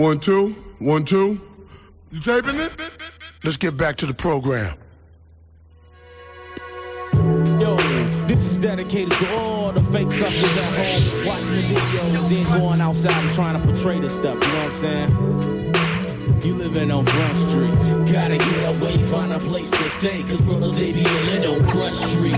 1, 2, 1, 2. You taping this? Let's get back to the program. Yo, this is dedicated to all the fake suckers at home watching the videos, then going outside and trying to portray this stuff, you know what I'm saying? You living on Front Street. Gotta get away, find a place to stay, cause brothers, they be living on Front Street.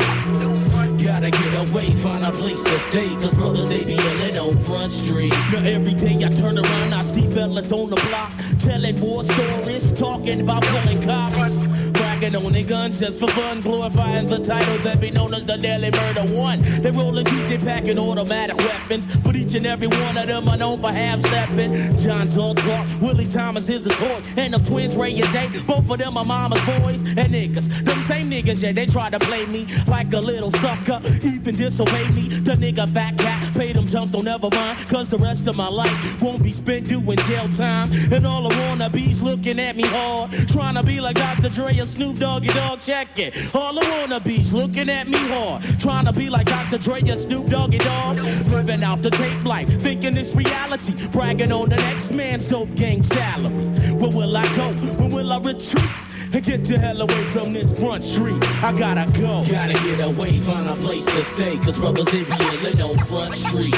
Gotta get away, find a place to stay, cause brothers, they be living on Front Street. Now every day I turn around, I see fellas on the block, telling war stories, talking about pulling cops. Bragging on their guns just for fun, glorifying the titles that be known as the Daily Murder One. They rolling deep, they packing automatic weapons, but each and every one of them are known for half-stepping. John's all talk, Willie Thomas is a toy, and the twins Ray and Jay, both of them are mama's boys and niggas. Them same niggas, yeah, they try to play me like a little sucker, even disobey me. The nigga fat cat, pay them jumps, so never mind, cause the rest of my life won't be spent doing jail time. And all the wannabes looking at me hard, trying to be like Dr. Dre or Snoop Doggy Dogg, check it. All the wannabes looking at me hard, trying to be like Dr. Dre or Snoop Doggy Dogg. Living out the tape life, thinking it's reality, bragging on the next man's dope game salary. Where will I go? When will I retreat? And get the hell away from this Front Street. I gotta go. Gotta get away, find a place to stay, cause brothers, they be living on Front Street.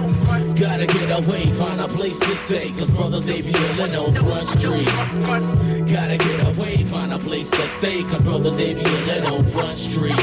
Gotta get away, find a place to stay, cause brothers, they be living on Front Street. Gotta get away, find a place to stay, cause brothers, they be living on Front Street.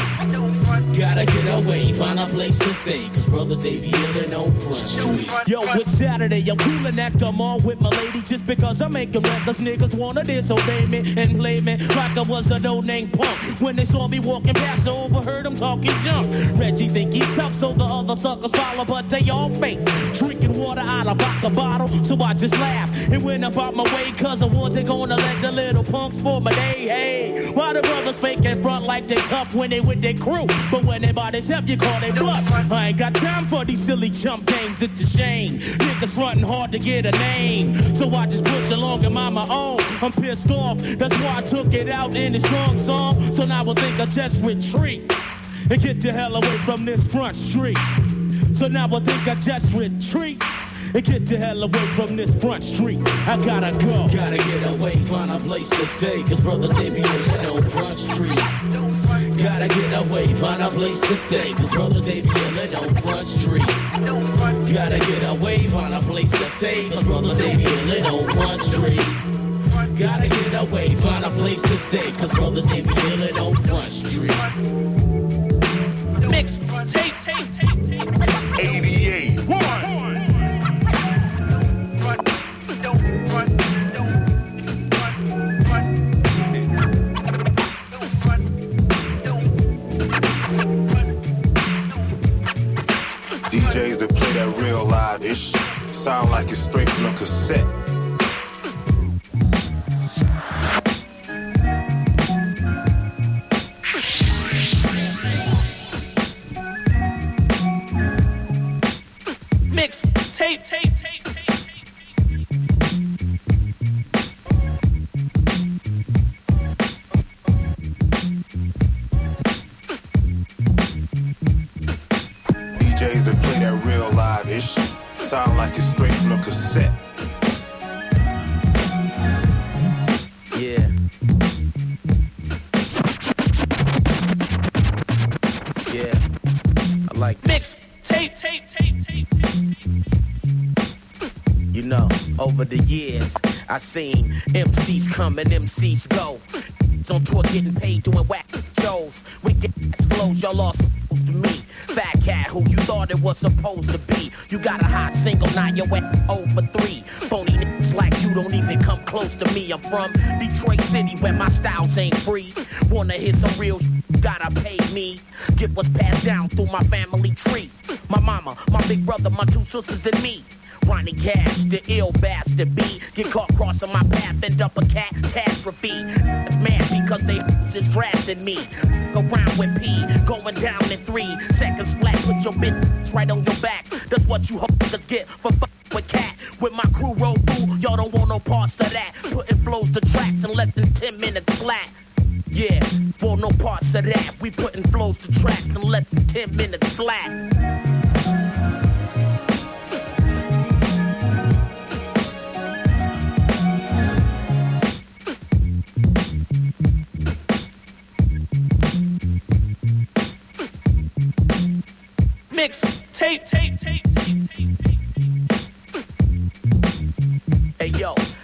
Gotta get away, find a place to stay, cause brothers, they be living on Front Street. Yo, it's Saturday, I'm coolin' at the mall with my lady, just because I'm making records, niggas wanna disobey me and play me like I was a no-name punk. When they saw me walking past, I overheard them talking junk. Reggie think he's tough, so the other suckers follow, but they all fake. Drinking water out of vodka bottle, so I just laughed and went about my way, cause I wasn't gonna let the little punks for my day. Hey, why the brothers fake in front like they tough when they with their crew, but when they by themselves, you call they bluff. I ain't got time for these silly chump games, it's a shame. Niggas frontin' hard to get a name, so I just push along and mind my own. I'm pissed off, that's why I took it out in a strong song. So now I think I just retreat and get the hell away from this Front Street. So now I think I just retreat and get the hell away from this Front Street. I gotta go. Gotta get away, find a place to stay, cause brothers, they be living on Front Street. Gotta get away, find a place to stay, cause brothers, they be living on Front Street. Gotta get away, find a place to stay, cause brothers, they be living on Front Street. Gotta get away, find a place to stay, cause brothers, they be living on Front Street. Mix, tape. 88. DJs that play that real live-ish sound like it's straight from a cassette. Mix, tape. DJs that play that real live-ish sound like it's straight from a cassette. Yeah. Yeah. I like mix, tape. You know, over the years, I seen MCs come and MCs go. On tour getting paid doing whack shows. We get ass flows, y'all all supposed to me. Fat cat who you thought it was supposed to be. You got a hot single, now you're at 0 for 3. Phony niggas like you don't even come close to me. I'm from Detroit City where my styles ain't free. Wanna hear some real gotta pay me. Get what's passed down through my family tree. My mama, my big brother, my 2 sisters and me. Ronnie Cash, the ill bastard B. Get caught crossing my path, end up a catastrophe. It's mad because they is drafting me. Go round with P, going down in 3 seconds flat. Put your bitch right on your back. That's what you hookers get for fucking with cat. With my crew roll through, y'all don't want no parts of that. Putting flows to tracks in less than 10 minutes flat. Yeah, want no parts of that. We putting flows to tracks in less than 10 minutes flat.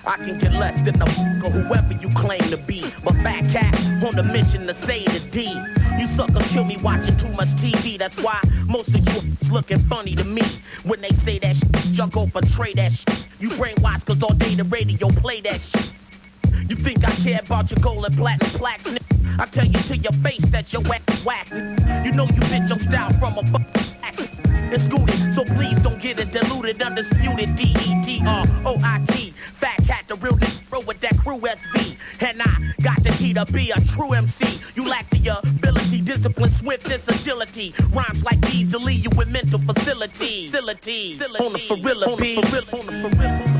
I can get less than a or whoever you claim to be. But Fat Cat on the mission to say the D. You suckers kill me watching too much TV. That's why most of you looking funny to me. When they say that shit, junk go portray that shit. You brainwashed cause all day the radio play that shit. You think I care about your gold and platinum plaques, nigga? I tell you to your face that you're whack. You know you bit your style from a and scooted, so please don't get it diluted, undisputed. DETROIT, Fat Cat, the real nigga, bro, with that crew SV. And I got the key to be a true MC. You lack the ability, discipline, swiftness, agility. Rhymes like these will leave you with mental facilities. On the Ferrilla beat.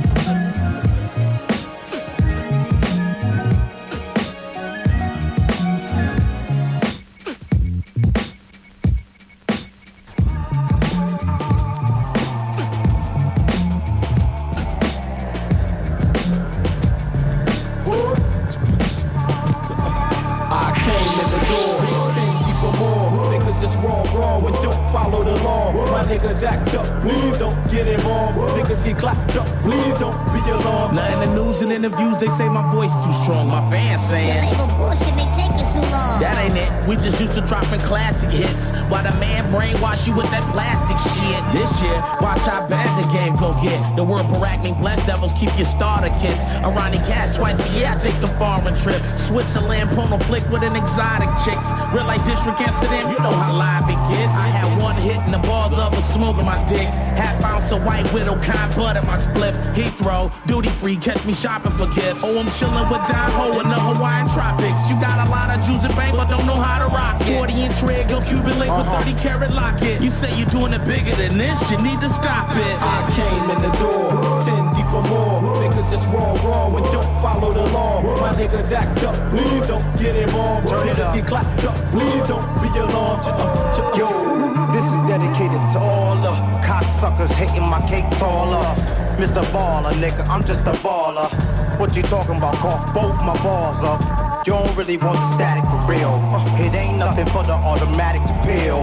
Follow the law, my niggas act up, please don't get involved. Niggas get clapped up, please don't be alarmed. Now in the news and interviews, they say my voice too strong. My fans saying that label bullshit, they taking too long. That ain't it, we just used to dropping classic hits while the man brainwash you with that plastic shit. This year, watch how bad the game go get. The word Barack mean blessed devils, keep your starter kits. Ronnie Cash twice a year, I take the foreign trips. Switzerland, porno flick with an exotic chicks. Real life district Amsterdam, you know how live it gets. I had one hit and the balls of a smoking my dick. Half ounce of white widow, kind bud at my spliff. Heathrow, duty free, catch me shopping for gifts. Oh, I'm chilling with Don Ho in the Hawaiian tropics. You got a lot of juice and bang, but don't know how to rock it. 40-inch rig, go Cuban link with 30-carat locket. You say you're doing it bigger than this, you need to stop it. I came in the door, 10 deep or more. Niggas just raw and don't follow the law. My niggas act up, please don't get involved. Niggas get clapped up, please don't be alarmed. Yo, this is dedicated to all the cocksuckers hating my cake taller. Mr. Baller, nigga, I'm just a baller. What you talking about? Cough both my balls up. You don't really want the static for real. It ain't nothing for the automatic to peel.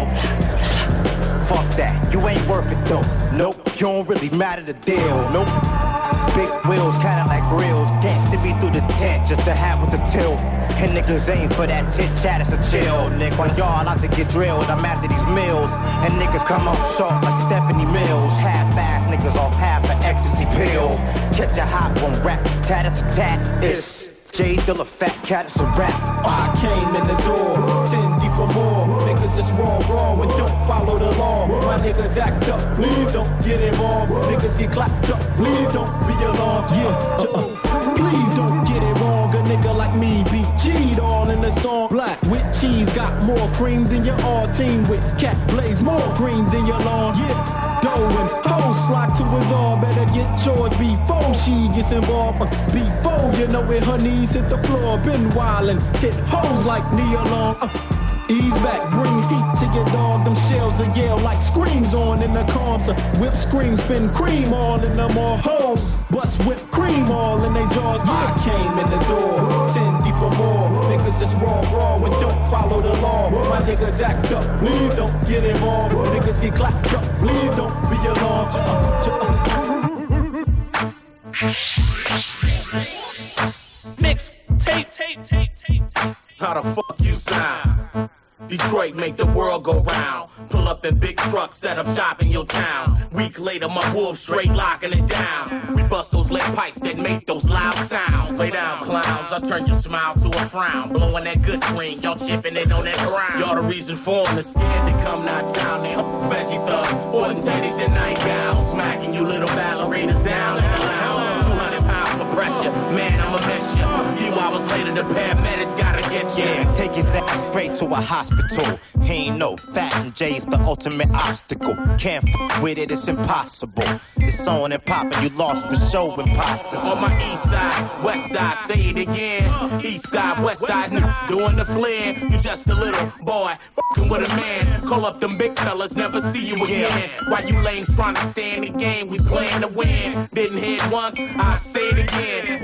Fuck that, you ain't worth it though. Nope, you don't really matter the deal. Nope. Big wheels, Cadillac grills. Can't see me through the tent just to have with the tilt. And niggas ain't for that chit chat, it's a chill. Nigga, on y'all out to get drilled, I'm after these meals. And niggas come up short like Stephanie Mills. Half-ass niggas off half an ecstasy pill. Catch a hot one, rap, tat-a-tat. It's J Dilla, Fat Cat, it's a rap. I came in the door, 10 deep or more. Niggas just raw and don't follow the law. My niggas act up, please don't get involved. Niggas get clapped up, please don't be alarmed. Please don't get it wrong. A nigga like me be G'd all in the song. Black with cheese, got more cream than your all team. With Cat Blaze, more green than your lawn. Dough and hoes flock to his all. Better get yours before she gets involved. Before you know it, her knees hit the floor. Been wildin', hit hoes like Nia Long. Ease back, bring heat to your dog. Them shells will yell like screams on in the comms. Whip scream, spin cream all in them all hoes. Bust whipped cream all in they jaws. I came in the door, 10 deep or more. Niggas just raw and don't follow the law. My niggas act up, please don't get involved. Niggas get clapped up, please don't be alarmed. Mix, tape. How the fuck you sound? Detroit make the world go round. Pull up in big trucks, set up shop in your town. Week later, my wolves straight locking it down. We bust those lead pipes that make those loud sounds. Lay down, clowns, I turn your smile to a frown. Blowing that good green, y'all chipping it on that ground. Y'all the reason for them, scared to come knock down. They veggie thugs, sporting teddies and nightgowns. Smacking you little ballerinas down in the lounge. 200 pounds for pressure, man, I'ma miss you. Few hours later, the paramedics gotta get you. Yeah, take his ass straight to a hospital. He ain't no Fat and J's the ultimate obstacle. Can't f with it, it's impossible. It's on and poppin', you lost the show, imposters. On my east side, west side, say it again. East side, west side, doing the flare. You just a little boy, fucking with a man. Call up them big fellas, never see you again. Why you lames trying to stay in the game? We playin' to win. Didn't hit once, I say it again.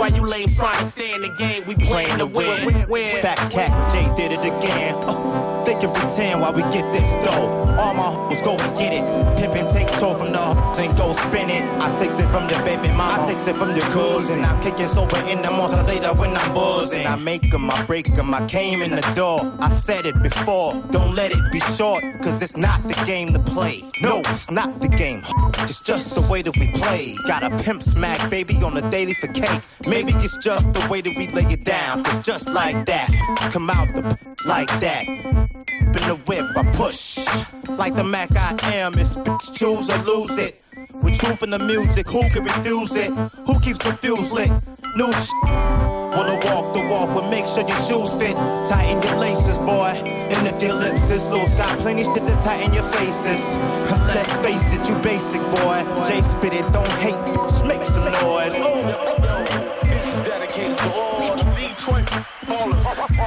Why you lame trying to stay in the game? We playing to win. Fat Cat Jay did it again. They can pretend while we get this dough. All my hoes go and get it. Pimpin' take toe from the hoes and go spin it. I takes it from the baby mama, I takes it from the cousin. I'm kicking sober in the morning later when I'm buzzing. I make 'em, I break 'em, I came in the door. I said it before, don't let it be short. Cause it's not the game to play. No, it's not the game. It's just the way that we play. Got a pimp smack baby on the daily for cake. Maybe it's just the way that we lay it down. Cause just like that, come out the like that. In the whip, I push. Like the Mac I am, it's bitch, choose or lose it. With truth in the music, who can refuse it? Who keeps the fuse lit? New Wanna walk the walk, but make sure your shoes fit. Tighten your laces, boy. And if your lips is loose, got plenty shit to tighten your faces. Let's face it, you basic, boy. Jay spit it, don't hate, bitch, make some noise. This is dedicated to all the Detroit ballers.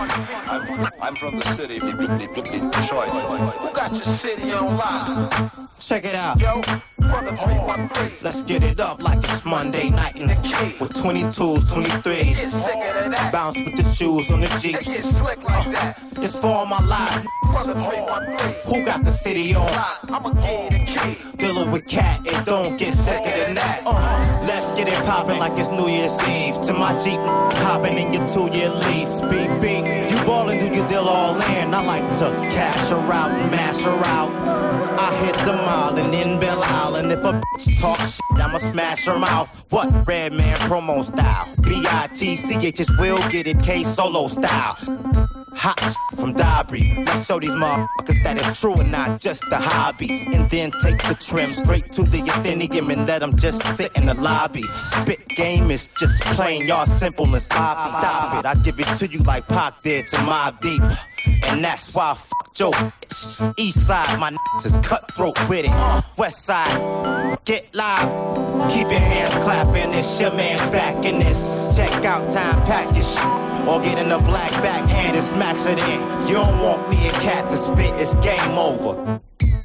I'm from the city, Detroit. Who got your city on lock? Check it out. Yo, from the 313. Let's get it up like it's Monday night in the key. With 22s, 23s. Get sicker than that. Bounce with the shoes on the They Jeeps. get slick like that. It's for all my life. From the 313. Who got the city on? I'ma give you the key. Dealing with cat, it don't get sicker than that. Let's get it poppin' like it's New Year's Eve. To my Jeep, hopping in your 2-year lease. BB, you ballin', do you deal all in? I like to cash her out and mash her out. I hit the mile and in Belle Isle. If a bitch talk shit, I'ma smash her mouth. What? Redman promo style. B-I-T-C-H will get it, K-Solo style. Hot shit from Dobry. Let's show these motherfuckers that it's true and not just a hobby. And then take the trim straight to the Athenium and let them just sit in the lobby. Spit game is just plain, y'all simple and stop it. I give it to you like Pac did to Mobb Deep. And that's why I fucked your bitch. East side, my niggas is cutthroat with it. West side, get live. Keep your hands clapping, it's your man's back in this. Check out time, pack your shit. Or get in the black backhand and smacks it in. You don't want me and Cat to spit, it's game over.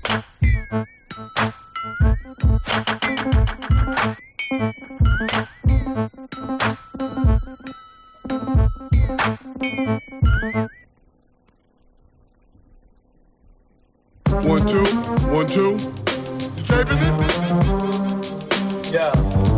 One, two, 1, 2. You taping it? Yeah.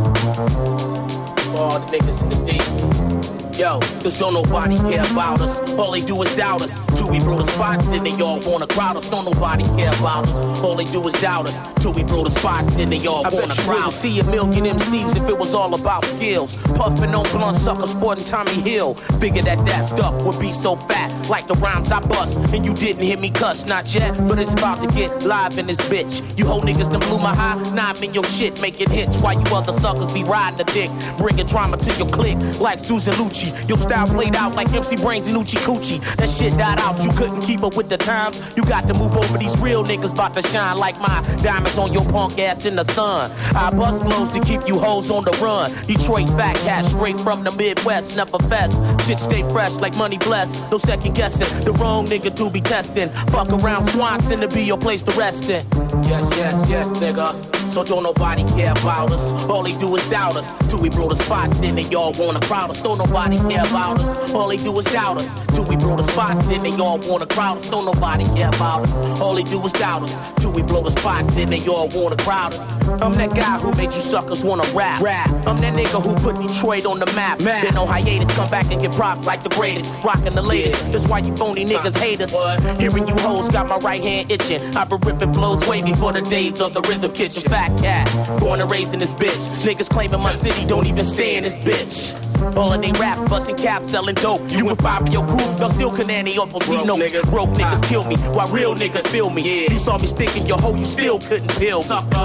All the niggas in the deep. Yo, cause don't nobody care about us. All they do is doubt us. Till we blow the spots, then they all wanna crowd us. Don't nobody care about us. All they do is doubt us. Till we blow the spots, then they all wanna crowd us. See a million MCs if it was all about skills. Puffin' on blunt sucker, sporting Tommy Hill. Figured that stuff would be so fat, like the rhymes I bust. And you didn't hear me cuss, not yet, but it's about to get live in this bitch. You hoe niggas done blew my high, now I'm in your shit making hits. While you other suckers be riding the dick, bringing drama to your clique like Susan Lucci. Your style played out like MC Brains and Uchi Coochie. That shit died out, you couldn't keep up with the times. You got to move over, these real niggas about to shine like my diamonds on your punk ass in the sun. I bust flows to keep you hoes on the run. Detroit fat cat straight from the Midwest, never fest. Shit stay fresh like money blessed. No second guessing, the wrong nigga to be testing. Fuck around Swanson to be your place to rest in. Yes, nigga. So don't nobody care about us. All they do is doubt us. Till we blow the spots, then they all wanna crowd us. Don't nobody care about us. All they do is doubt us. Till we blow the spots, then they all wanna crowd us. Don't nobody care about us. All they do is doubt us. Till we blow the spots, then they all wanna crowd us. I'm that guy who made you suckers wanna rap. I'm that nigga who put Detroit on the map. Been on hiatus, come back and get props like the greatest. Rockin' the latest. That's why you phony niggas hate us. Hearing you hoes got my right hand itching. I've been ripping flows way before the days of the Rhythm Kitchen. Fat cat, born and raised in this bitch. Niggas claiming my city don't even stay in this bitch. All of they rap, busting caps, selling dope. You and five of your crew, y'all still canani up on Zeno. Broke niggas kill me, while real niggas feel me. You saw me sticking your hoe, you still couldn't peel, sucker.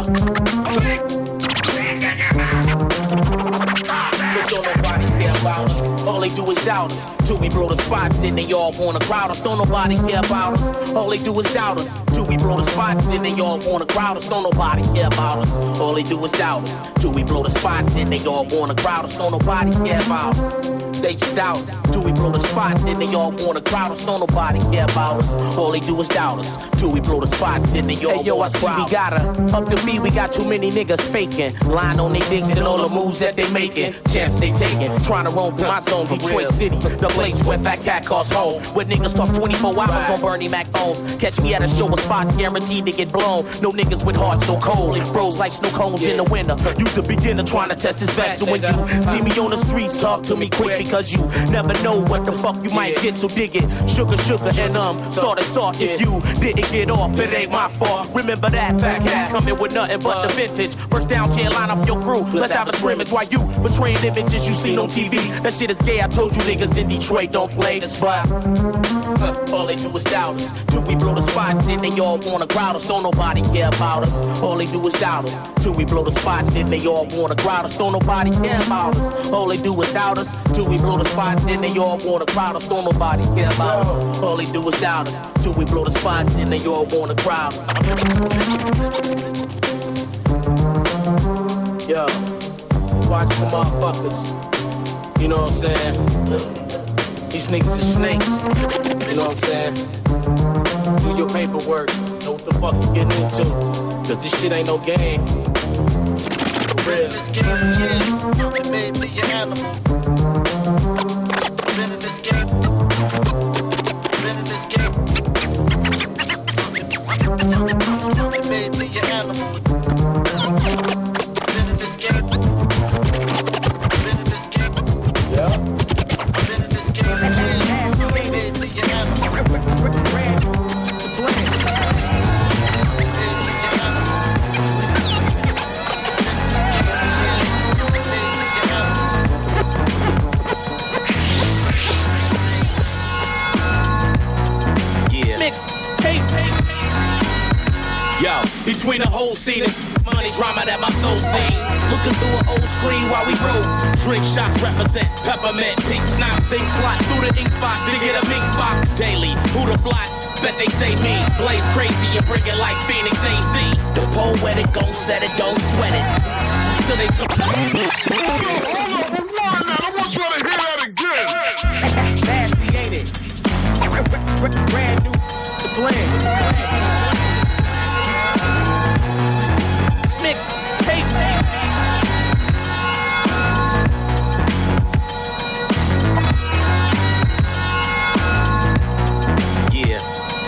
Don't nobody care about us. All they do is doubt us. Till we blow the spots, then they all wanna crowd us. Don't nobody care about us. All they do is doubt us. Till we blow the spots, then they all wanna crowd us. Don't nobody care about us. All they do is doubt us. Till we blow the spots, then they all wanna crowd us. Don't nobody care about us. they just doubt us. Till we blow the spot, then they all wanna crowd us. Don't nobody care about us. All they do is doubt us. Till we blow the spot, then they all wanna crowd us. We gotta up the beat, we got too many niggas faking. Lying on they dicks and all the moves that they making. Chance they taking. Trying to roam through my zone, Detroit City. The place where Fat Cat calls home. Where niggas talk 24 hours on Bernie Mac phones. Catch me at a show with spots guaranteed to get blown. No niggas with hearts so cold. It froze like snow cones in the winter. You's a beginner trying to test his back. So when you see me on the streets, talk to me quick. Because you never know what the fuck you might get. So dig it. Sugar, and salt. If you didn't get off, it ain't my fault. Remember that, Fat Cat coming with nothing but the vintage. First down tier, line up your crew. Let's have a scrimmage while you betraying images you seen on TV. That shit is gay. I told you niggas in Detroit don't play this, but all they do is doubt us. Till we blow the spot, then they all wanna crowd us. Don't nobody care about us. All they do is doubt us. Till we blow the spot, then they all wanna crowd us. Don't nobody care about us. All they do is doubt us. Till we blow the spot, then they all wanna crowd us. Don't nobody care about us. All they do is doubt us. Till we blow the spot, then they all wanna crowd us. Yo, watch the motherfuckers. You know what I'm saying? These niggas are snakes. You know what I'm saying? Do your paperwork. Know what the fuck you getting into. Cause this shit ain't no game. For real. This game for years. It made me an animal. Been in this game. Been in this game. It made me an animal. Been in this game. Been in this game. Yeah. Been in this game for years. It made me an animal. Yo, between the whole scene and money drama that my soul seen. Looking through an old screen while we roll. Drink shots represent peppermint, pink snot. Think plot through the ink spots to get a mink fox. Daily, who the fly? Bet they say me. Blaze crazy and bring it like Phoenix AZ. The poetic gon' set it, don't sweat it. So they Hold on, rewind that. I want you to hear that again. nasty, ain't it? Brand new, the blend. Mix tape. Yeah.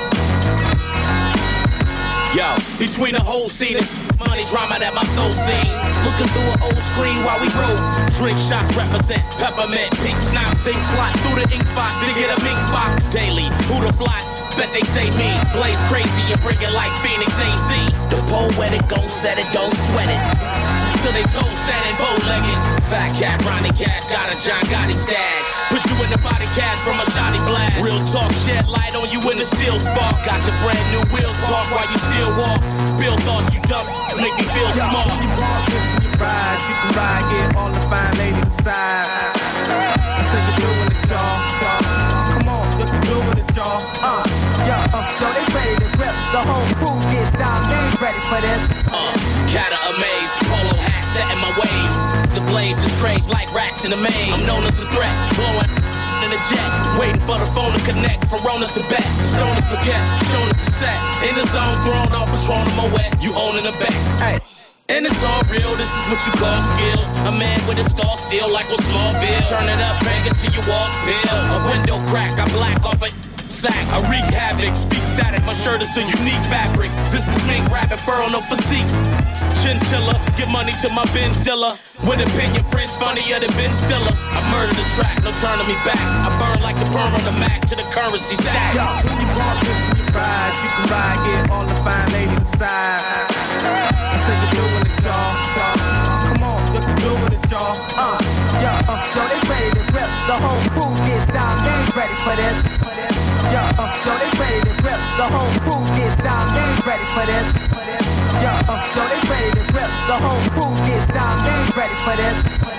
Yo, between the whole scene and money drama that my soul seen. Looking through an old screen while we roll. Drink shots represent peppermint, pink snot. Think plot through the ink spots to get a mink fox. Daily, who the fly? Bet they say me. Blaze crazy and bring it like Phoenix AZ. The poetic gon' set it, don't sweat it. Till they toes standing bow-legged. Fat Cat, Ronnie Cash, got a John Gotti stash. Put you in the body cash from a shoddy blast. Real talk, shed light on you in the steel spark. Got the brand new wheels parked while you still walk. Spill thoughts you dump, make me feel small. You can ride, get all the fine ladies inside. So you're doing it, y'all. Come on, you can do it, y'all. Yo, they ready to rip. The whole crew gets down, they ready for this. Cata amaze, polo hat setting my waves. The blaze is strange like rats in a maze. I'm known as a threat, blowing in a jet, waiting for the phone to connect. From Rona to Bet, stone is spaghetti, shown us to set. In the zone, thrown off, Patron in my wet. You owning the bets. Hey. And it's all real, this is what you call skills. A man with a stall steel like with Smallville. Turn it up, bang it till your walls spill. A window crack, I black off a sack. I wreak havoc, speak static, my shirt is a unique fabric. This is mink rapping, fur on no physique. Chinchilla, give money to my Ben Stiller. With opinion, friends funnier than Ben Stiller. I murder the track, no turning me back. I burn like the perm on the Mac to the currency stack. Yo, when you walk this, when you can ride, get all the fine ladies inside. So you're doing it, y'all. Come on, you can do it, y'all. Yo, they ready to rip. The whole crew gets down, they ready for this. Yo, they ready to rip. The whole crew gets down, they ready for this. Yo, they ready to rip. The whole crew gets down, they ready for this.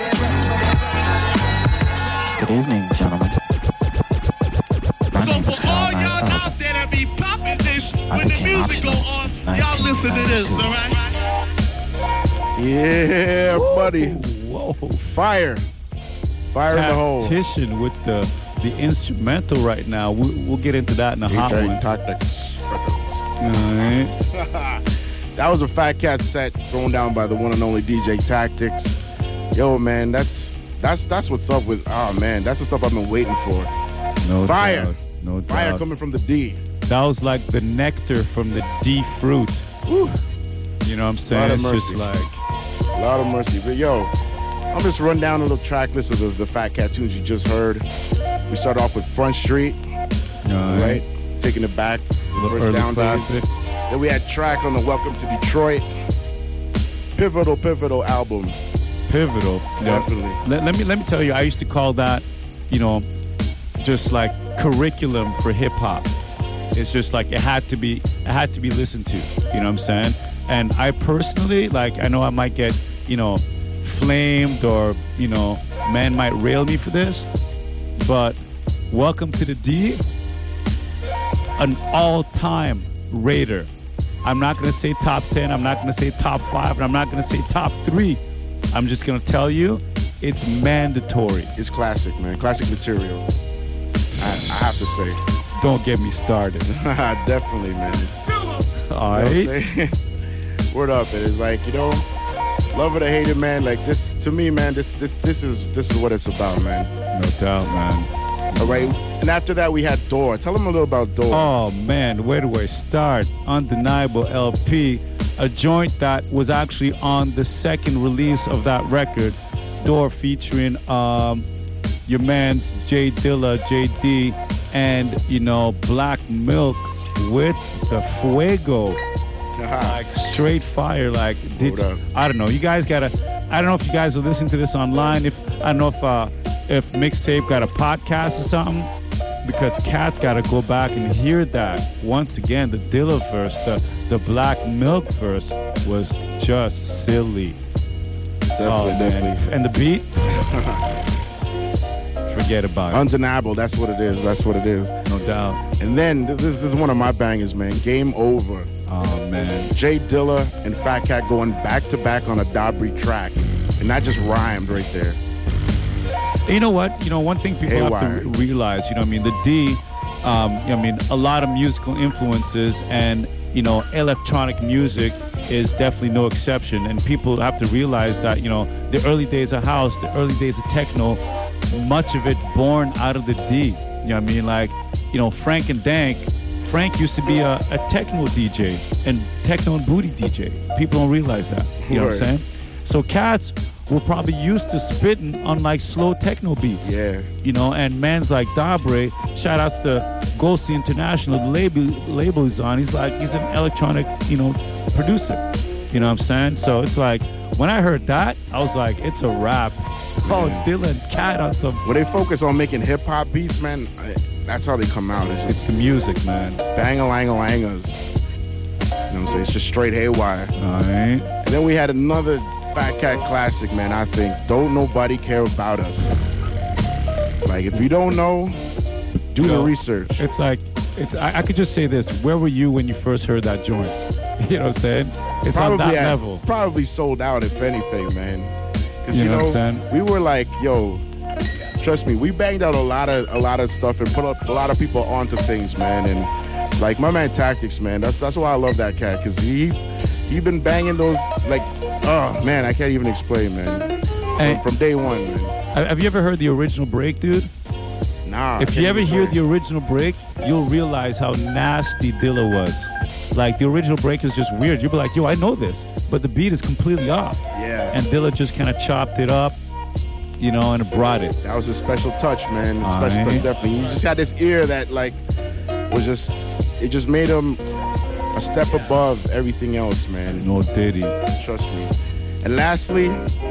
Good evening, gentlemen. My name is All y'all out there that be popping this when the music go on, y'all listen to this, all right? Yeah, buddy. Whoa. Fire. Fire in the hole. tactician with the instrumental right now. We'll get into that in a hot DJ one. Tactics Records. Alright. That was a Fat Cat set thrown down by the one and only DJ Tactics. Yo, man, that's what's up with. Oh man, that's the stuff I've been waiting for. No Fire, doubt. No fire doubt. coming from the D. That was like the nectar from the D fruit. Woo. You know what I'm saying? Lot of It's just mercy. like, A lot of mercy. But yo, I'm just run down a little track list of the Fat Cat tunes you just heard. We started off with Front Street, right? Taking it back, the first early down classic. days. Then we had track on the Welcome to Detroit. Pivotal album. Pivotal. Definitely. Let me tell you, I used to call that, you know, just like curriculum for hip hop. It's just like it had to be listened to. You know what I'm saying? And I personally, like, I know I might get, you know, flamed or, you know, man might rail me for this, but Welcome to the D, an all-time raider. I'm not going to say top 10, I'm not going to say top 5, and I'm not going to say top 3. I'm just going to tell you, it's mandatory. It's classic, man. Classic material. I have to say. Don't get me started. Definitely, man. All right. Word up. It's like, you know, love it or hate it, man. Like this, to me, man, this is what it's about, man. No doubt, man. All right. And after that, we had Door. Tell them a little about Door. Oh, man, where do I start? Undeniable LP, a joint that was actually on the second release of that record, Door, featuring your man's Jay Dilla, JD, and, you know, Black Milk with the Fuego. Like, straight fire. Like, I don't know. You guys gotta, I don't know if you guys are listening to this online. I don't know if Mixtape got a podcast or something, because cats gotta go back and hear that. Once again, the Dilla verse, the Black Milk verse was just silly. Definitely. And the beat, forget about it. Undeniable. That's what it is. No doubt. And then this is one of my bangers, man. Game Over. Oh, man. Jay Dilla and Fat Cat going back to back on a Dabri track, and that just rhymed right there. You know what? You know, one thing people have to realize, you know what I mean? The D, I mean, a lot of musical influences, and, you know, electronic music is definitely no exception. And people have to realize that, you know, the early days of house, the early days of techno, much of it born out of the D. You know what I mean? Like, you know, Frank and Dank. Frank used to be a techno DJ and techno and booty DJ. People don't realize that. You know what I'm saying? So cats were probably used to spitting on like slow techno beats. Yeah. You know, and man's like Dabre, shout outs to Ghosty International, the label he's on. He's an electronic, you know, producer. You know what I'm saying? So it's like, when I heard that, I was like, it's a rap. Oh, Dylan Cat on some. When they focus on making hip hop beats, man, that's how they come out. It's the music, man. Bang-a-lang-a-langers. You know what I'm saying? It's just straight haywire. All right. And then we had another Fat Cat classic, man, I think. Don't Nobody Care About Us. Like, if you don't know, do the research. It's like, I could just say this. Where were you when you first heard that joint? You know what I'm saying? It's probably on that level. Probably sold out, if anything, man. Because, You know what I'm saying? we were like, yo, trust me, we banged out a lot of stuff and put a lot of people onto things, man. And like my man Tactics, man, that's why I love that cat, because he been banging those, like, oh man, I can't even explain, man. From day one, man. Have you ever heard the original break, dude? Nah. If you ever hear the original break, you'll realize how nasty Dilla was. Like, the original break is just weird. You'll be like, yo, I know this, but the beat is completely off. Yeah. And Dilla just kind of chopped it up, you know, and brought it. That was a special touch, man. A special touch, definitely. He just had this ear that, like, was just, it just made him a step above everything else, man. No Diddy. Trust me. And lastly,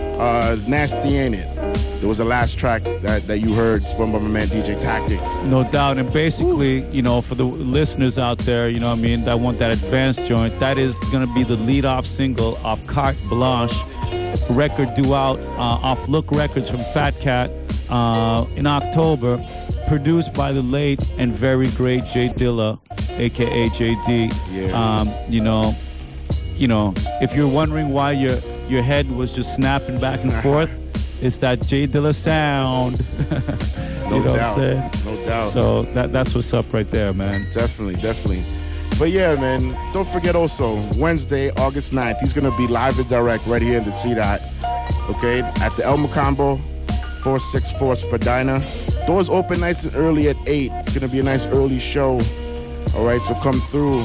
Nasty Ain't It. There was the last track that you heard, spun by my man DJ Tactics. No doubt. And basically, you know, for the listeners out there, you know what I mean, that want that advanced joint, that is going to be the lead-off single of Carte Blanche, record due out off Look Records from Fat Cat in October, produced by the late and very great Jay Dilla, a.k.a. JD. Yeah. You know, if you're wondering why your head was just snapping back and forth, It's that J Dilla sound. No you know doubt. what I'm saying? No doubt. So that's what's up right there, man. Definitely. But yeah, man, don't forget also, Wednesday, August 9th, he's going to be live and direct right here in the T-Dot, okay, at the El Macambo, 464 Spadina. Doors open nice and early at 8. It's going to be a nice early show, all right, so come through.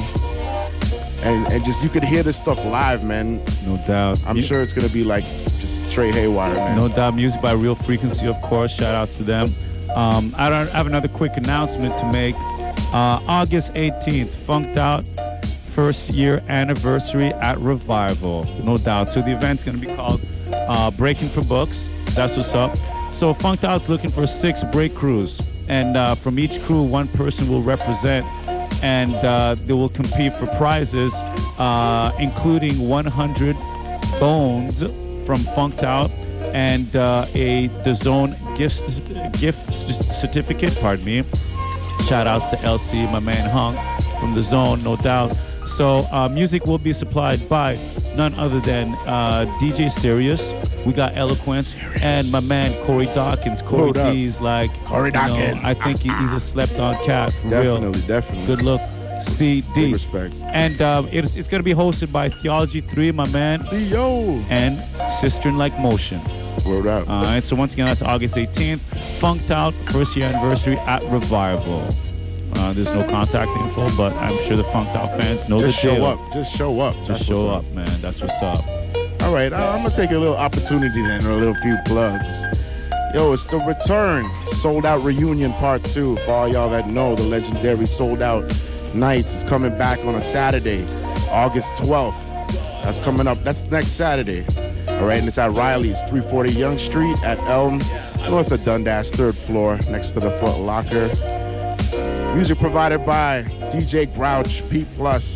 And just, you could hear this stuff live, man. No doubt. I'm sure it's going to be like just straight haywire, man. No doubt. Music by Real Frequency, of course. Shout outs to them. I have another quick announcement to make. August 18th, Funked Out, first year anniversary at Revival. No doubt. So the event's going to be called Breaking for Books. That's what's up. So Funked Out's looking for 6 break crews. And from each crew, one person will represent. And they will compete for prizes, including 100 bones from Funked Out and the Zone gift certificate, pardon me. Shout outs to LC, my man Hung from the Zone, no doubt. So music will be supplied by none other than DJ Sirius. We got Eloquence and my man Corey Dawkins. Corey D's like, Corey Dawkins. I think he's a slept-on cat for real. Definitely. Good look, CD. Big respect. And it's going to be hosted by Theology 3, my man. Yo. And Sistren Like Motion. Word up. All right, so once again, that's August 18th. Funked Out, first year anniversary at Revival. There's no contact info, but I'm sure the Funked Out fans know Just the deal. show up. Just show up. Just show up, man. That's what's up. All right, I'm going to take a little opportunity then, or a little few plugs. Yo, it's the return. Sold Out Reunion Part 2. For all y'all that know, the legendary Sold Out Nights is coming back on a Saturday, August 12th. That's coming up. That's next Saturday. All right, and it's at Riley's, 340 Young Street at Elm, north of Dundas, 3rd floor, next to the Foot Locker. Music provided by DJ Grouch, P+,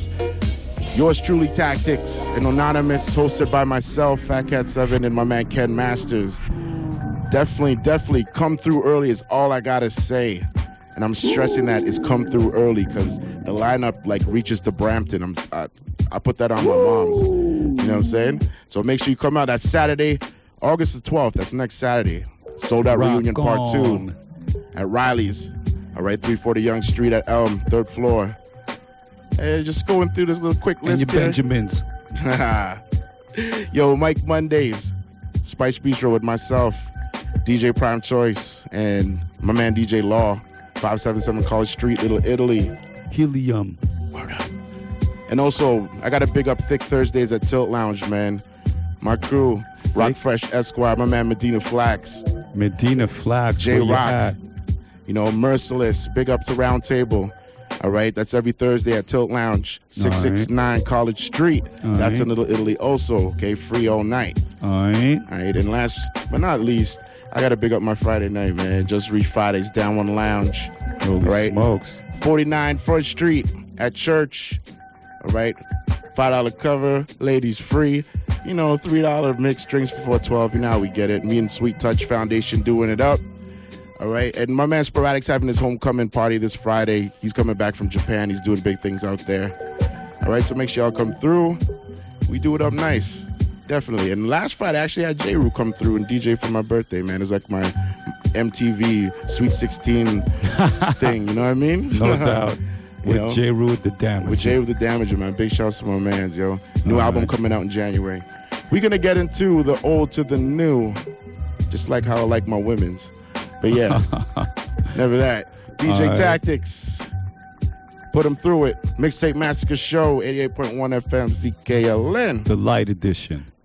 yours truly Tactics, and Anonymous, hosted by myself, Fat Cat 7, and my man Ken Masters. Definitely come through early is all I gotta say. And I'm stressing that is come through early because the lineup like reaches to Brampton. I put that on my mom's. You know what I'm saying? So make sure you come out. That's Saturday, August the 12th. That's next Saturday. Sold Out Reunion Part 2 at Riley's. All right, 340 Young Street at Elm, 3rd floor. Hey, just going through this little quick list and your here. Benjamins. Yo, Mike Mondays, Spice Bistro with myself, DJ Prime Choice, and my man DJ Law, 577 College Street, Little Italy. Helium. Word up. And also, I got to big up Thick Thursdays at Tilt Lounge, man. My crew, Rock Fresh Esquire, my man Medina Flax. J-Rock. You know, Merciless, big up to Round Table. All right, that's every Thursday at Tilt Lounge, 669 College Street. That's in Little Italy also, okay? Free all night. All right. And last but not least, I got to big up my Friday night, man. Just reached Friday's Down One Lounge. Holy smokes. 49 Front Street at Church. All right, $5 cover, ladies free. You know, $3 mixed drinks before 12. You know how we get it. Me and Sweet Touch Foundation doing it up. All right, and my man Sporadic's having his homecoming party this Friday. He's coming back from Japan. He's doing big things out there. All right, so make sure y'all come through. We do it up nice, definitely. And last Friday, I actually had J-Ru come through and DJ for my birthday, man. It's like my MTV Sweet 16 thing, you know what I mean? No doubt. With J-Ru with the Damage. With J-Ru with the Damage, man. Big shouts to my mans, yo. New album coming out in January. We're going to get into the old to the new, just like how I like my women's. But yeah, never that. DJ Tactics. Put them through it. Mixtape Massacre Show, 88.1 FM, ZKLN. The light edition.